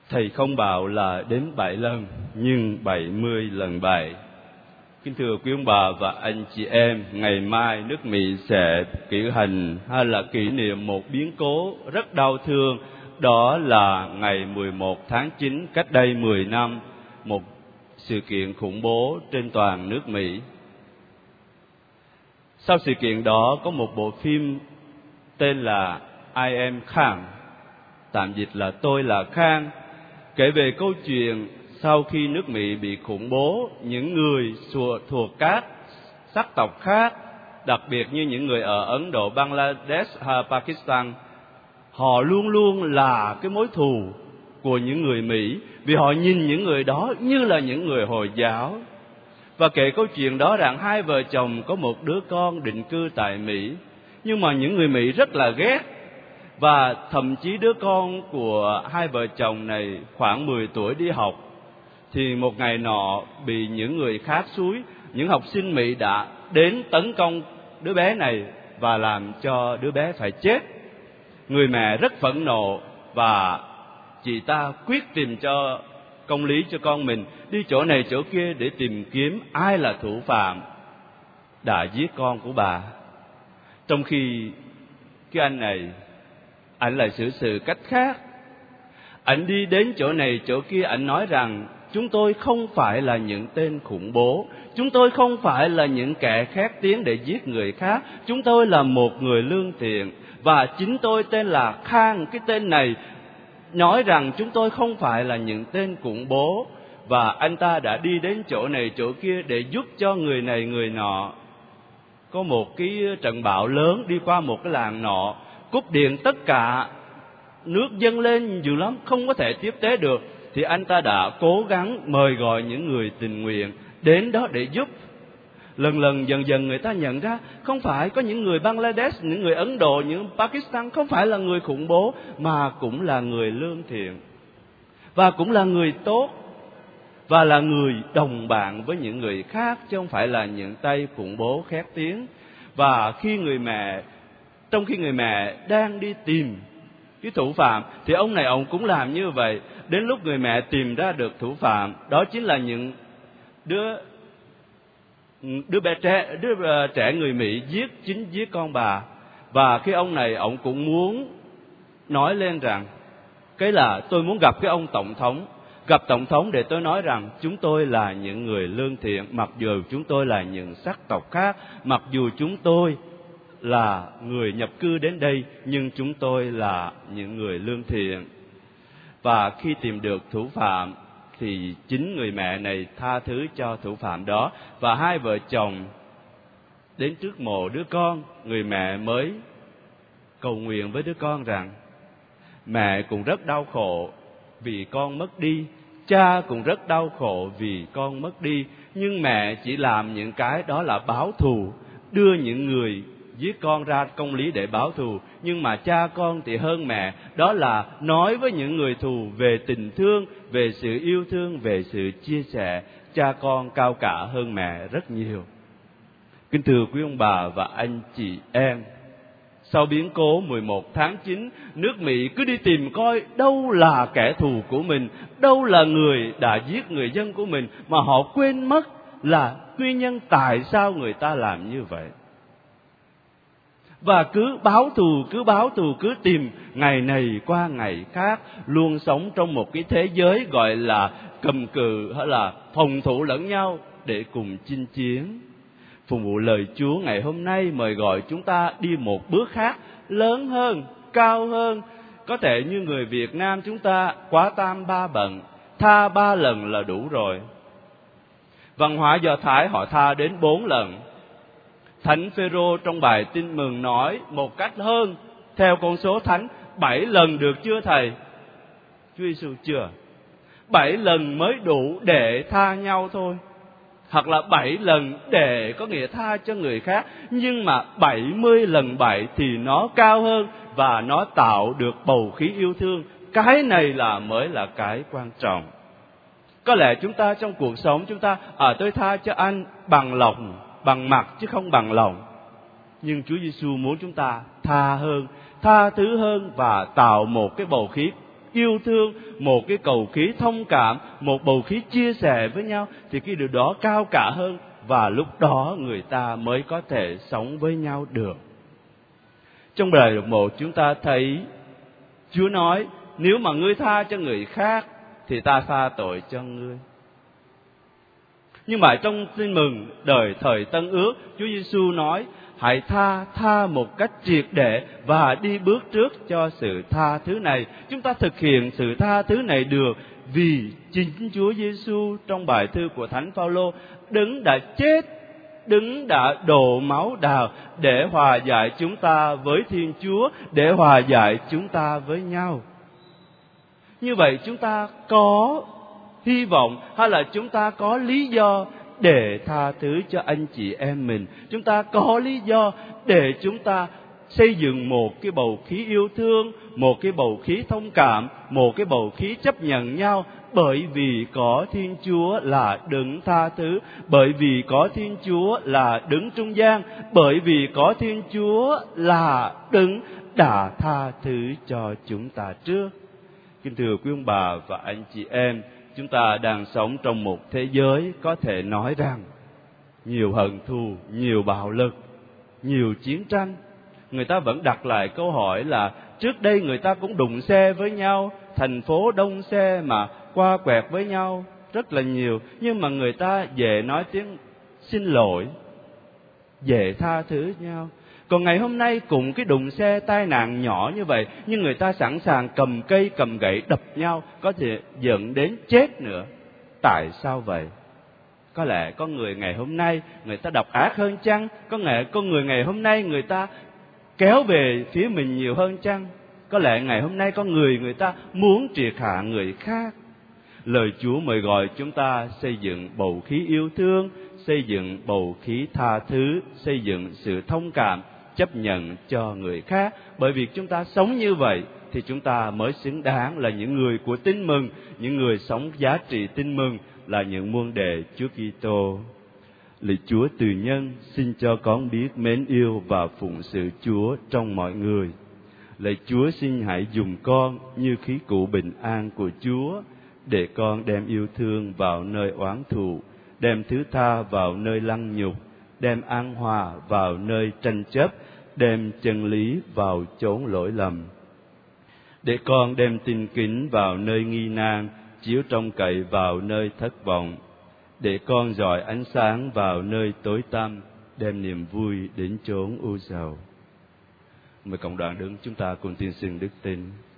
Thầy không bảo là đếm 7 lần, nhưng 70 lần 7. Kính thưa quý ông bà và anh chị em, ngày mai nước Mỹ sẽ cử hành hay là kỷ niệm một biến cố rất đau thương. Đó là ngày 11 tháng 9 cách đây 10 năm, một sự kiện khủng bố trên toàn nước Mỹ. Sau sự kiện đó có một bộ phim tên là I Am Khan, tạm dịch là Tôi là Khan, kể về câu chuyện sau khi nước Mỹ bị khủng bố, những người thuộc các sắc tộc khác, đặc biệt như những người ở Ấn Độ, Bangladesh hay Pakistan, họ luôn luôn là cái mối thù của những người Mỹ, vì họ nhìn những người đó như là những người Hồi giáo. Và kể câu chuyện đó rằng hai vợ chồng có một đứa con định cư tại Mỹ, nhưng mà những người Mỹ rất là ghét. Và thậm chí đứa con của hai vợ chồng này khoảng 10 tuổi đi học, thì một ngày nọ bị những người khác xúi, những học sinh Mỹ đã đến tấn công đứa bé này và làm cho đứa bé phải chết. Người mẹ rất phẫn nộ và chị ta quyết tìm cho công lý cho con mình, đi chỗ này chỗ kia để tìm kiếm ai là thủ phạm đã giết con của bà. Trong khi cái anh này, anh lại xử sự cách khác. Anh đi đến chỗ này chỗ kia, anh nói rằng chúng tôi không phải là những tên khủng bố, chúng tôi không phải là những kẻ khét tiếng để giết người khác, chúng tôi là một người lương thiện. Và chính tôi tên là Khan, cái tên này nói rằng chúng tôi không phải là những tên khủng bố. Và anh ta đã đi đến chỗ này chỗ kia để giúp cho người này người nọ. Có một cái trận bão lớn đi qua một cái làng nọ, cúp điện tất cả, nước dâng lên nhiều lắm, không có thể tiếp tế được. Thì anh ta đã cố gắng mời gọi những người tình nguyện đến đó để giúp. Lần dần dần người ta nhận ra không phải có những người Bangladesh, những người Ấn Độ, những Pakistan không phải là người khủng bố, mà cũng là người lương thiện, và cũng là người tốt, và là người đồng bạn với những người khác, chứ không phải là những tay khủng bố khét tiếng. Và trong khi người mẹ đang đi tìm cái thủ phạm, thì ông này ông cũng làm như vậy. Đến lúc người mẹ tìm ra được thủ phạm, đó chính là những đứa trẻ người Mỹ giết con bà. Và cái ông này ông cũng muốn nói lên rằng cái là tôi muốn gặp cái ông tổng thống để tôi nói rằng chúng tôi là những người lương thiện, mặc dù chúng tôi là những sắc tộc khác, mặc dù chúng tôi là người nhập cư đến đây, nhưng chúng tôi là những người lương thiện. Và khi tìm được thủ phạm thì chính người mẹ này tha thứ cho thủ phạm đó, và hai vợ chồng đến trước mộ đứa con. Người mẹ mới cầu nguyện với đứa con rằng mẹ cũng rất đau khổ vì con mất đi, cha cũng rất đau khổ vì con mất đi, nhưng mẹ chỉ làm những cái đó là báo thù, đưa những người giết con ra công lý để báo thù. Nhưng mà cha con thì hơn mẹ, đó là nói với những người thù về tình thương, về sự yêu thương, về sự chia sẻ. Cha con cao cả hơn mẹ rất nhiều. Kính thưa quý ông bà và anh chị em, sau biến cố 11 tháng 9, nước Mỹ cứ đi tìm coi đâu là kẻ thù của mình, đâu là người đã giết người dân của mình, mà họ quên mất là nguyên nhân tại sao người ta làm như vậy. Và cứ báo thù, cứ tìm ngày này qua ngày khác, luôn sống trong một cái thế giới gọi là cầm cự hay là phòng thủ lẫn nhau để cùng chinh chiến. Phục vụ lời Chúa ngày hôm nay mời gọi chúng ta đi một bước khác, lớn hơn, cao hơn. Có thể như người Việt Nam chúng ta quá tam ba bận, tha 3 lần là đủ rồi. Văn hóa Do Thái họ tha đến 4 lần. Thánh Phêrô trong bài tin mừng nói một cách hơn, theo con số thánh, 7 lần được chưa thầy? Chúa Giêsu chưa? 7 lần mới đủ để tha nhau thôi. Hoặc là 7 lần để có nghĩa tha cho người khác. Nhưng mà 70 lần 7 thì nó cao hơn, và nó tạo được bầu khí yêu thương. Cái này mới là cái quan trọng. Có lẽ chúng ta trong cuộc sống chúng ta, tôi tha cho anh bằng lòng, bằng mặt chứ không bằng lòng. Nhưng Chúa Giêsu muốn chúng ta tha hơn, tha thứ hơn, và tạo một cái bầu khí yêu thương, một cái bầu khí thông cảm, một bầu khí chia sẻ với nhau, thì cái điều đó cao cả hơn, và lúc đó người ta mới có thể sống với nhau được. Trong bài đọc 1 chúng ta thấy Chúa nói, nếu mà ngươi tha cho người khác thì ta tha tội cho ngươi. Nhưng mà trong Tin Mừng đời thời Tân Ước, Chúa Giêsu nói, hãy tha một cách triệt để và đi bước trước cho sự tha thứ này. Chúng ta thực hiện sự tha thứ này được vì chính Chúa Giêsu trong bài thư của Thánh Phaolô, đấng đã chết, đấng đã đổ máu đào để hòa giải chúng ta với Thiên Chúa, để hòa giải chúng ta với nhau. Như vậy chúng ta có hy vọng, hay là chúng ta có lý do để tha thứ cho anh chị em mình. Chúng ta có lý do để chúng ta xây dựng một cái bầu khí yêu thương, một cái bầu khí thông cảm, một cái bầu khí chấp nhận nhau, bởi vì có Thiên Chúa là đấng tha thứ, bởi vì có Thiên Chúa là đấng trung gian, bởi vì có Thiên Chúa là đấng đã tha thứ cho chúng ta trước. Kính thưa quý ông bà và anh chị em, chúng ta đang sống trong một thế giới có thể nói rằng nhiều hận thù, nhiều bạo lực, nhiều chiến tranh. Người ta vẫn đặt lại câu hỏi là trước đây người ta cũng đụng xe với nhau, thành phố đông xe mà qua quẹt với nhau rất là nhiều, nhưng mà người ta về nói tiếng xin lỗi, về tha thứ nhau. Còn ngày hôm nay cùng cái đụng xe tai nạn nhỏ như vậy, nhưng người ta sẵn sàng cầm cây cầm gậy đập nhau, có thể dẫn đến chết nữa. Tại sao vậy? Có lẽ có người ngày hôm nay người ta độc ác hơn chăng? Có người ngày hôm nay người ta kéo về phía mình nhiều hơn chăng? Có lẽ ngày hôm nay có người ta muốn triệt hạ người khác. Lời Chúa mời gọi chúng ta xây dựng bầu khí yêu thương, xây dựng bầu khí tha thứ, xây dựng sự thông cảm, chấp nhận cho người khác. Bởi vì chúng ta sống như vậy thì chúng ta mới xứng đáng là những người của Tin Mừng, những người sống giá trị Tin Mừng, là những môn đệ Chúa Kitô. Lạy Chúa từ nhân, xin cho con biết mến yêu và phụng sự Chúa trong mọi người. Lạy Chúa, xin hãy dùng con như khí cụ bình an của Chúa, để con đem yêu thương vào nơi oán thù, đem thứ tha vào nơi lăng nhục, đem an hòa vào nơi tranh chấp, đem chân lý vào chốn lỗi lầm. Để con đem tin kính vào nơi nghi nan, chiếu trông cậy vào nơi thất vọng. Để con rọi ánh sáng vào nơi tối tăm, đem niềm vui đến chốn u sầu. Mời cộng đoàn đứng chúng ta cùng tuyên xưng đức tin.